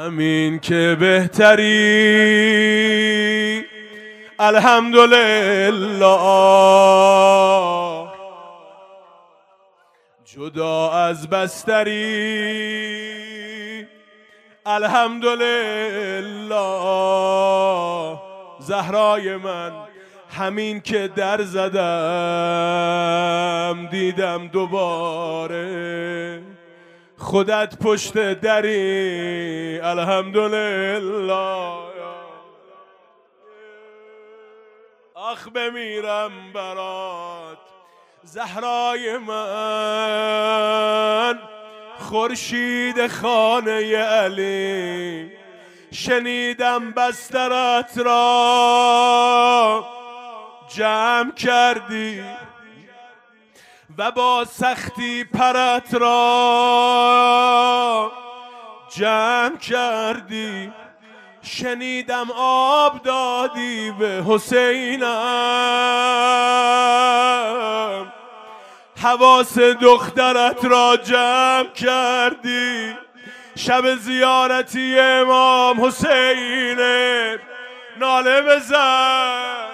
همین که بهتری الحمدلله، جدا از بستری الحمدلله. زهرای من همین که در زدم دیدم دوباره خودت پشت دری الحمدلله. آخ بمیرم برات زهرای من، خورشید خانه علی. شنیدم بسترت را جمع کردی و با سختی پرت را جمع کردی. شنیدم آب دادی به حسینم، حواس دخترت را جمع کردی. شب زیارتی امام حسین ناله بزن.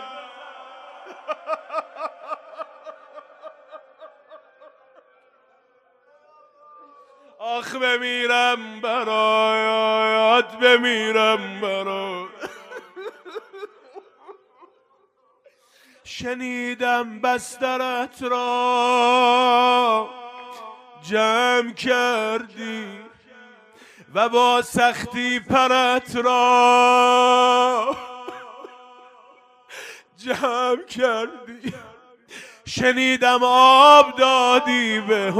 آخ بمیرم برات، بمیرم برات. شنیدم بسترت را جمع کردی و با سختی پرت را جمع کردی. شنیدم آب دادی به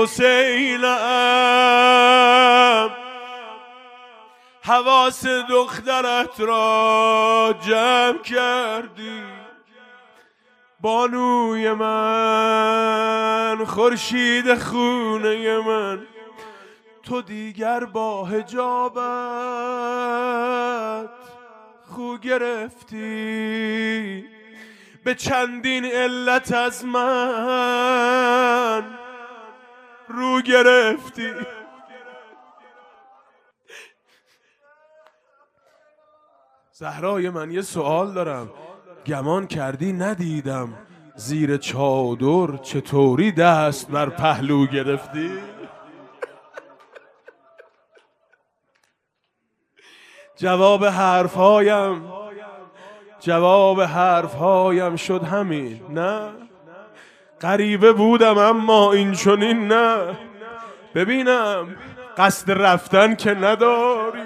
حسینم، حواس دخترت را جمع کردی. بانوی من، خورشید خونه من، تو دیگر با حجابت خو گرفتی. به چندین علت از من رو گرفتی. زهرای من یه سوال دارم، گمان کردی ندیدم زیر چادر چطوری دست بر پهلو گرفتی؟ جواب حرفهایم شد همین. نه غریبه بودم اما این چنین نه. ببینم قصد رفتن که نداری،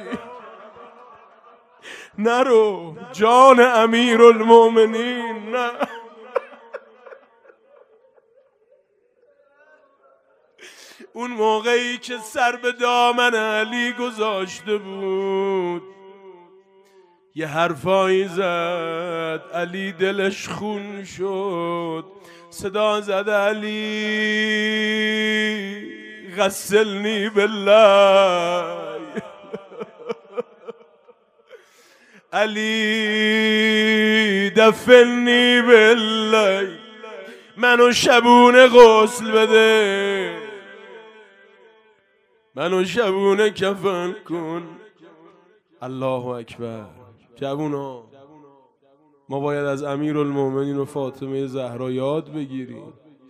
نرو جان امیرالمومنین. نه اون موقعی که سر به دامن علی گذاشته بود یه حرفایی زد، علی دلش خون شد. صدا زد علی غسلنی بالله، علی دفنی بالله، منو شبونه غسل بده، منو شبونه کفن کن. الله اکبر. جوونا ما باید از امیرالمومنین و فاطمه زهرا یاد بگیریم.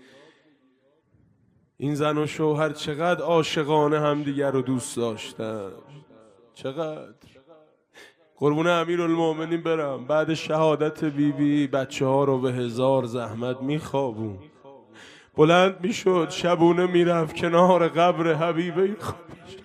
این زن و شوهر چقدر عاشقانه همدیگر رو دوست داشتن، چقدر. قربون امیرالمومنین برم، بعد شهادت بیبی بچه ها رو به 1000 زحمت میخوابون. بلند میشد شبونه میرفت کنار قبر حبیبه خودش،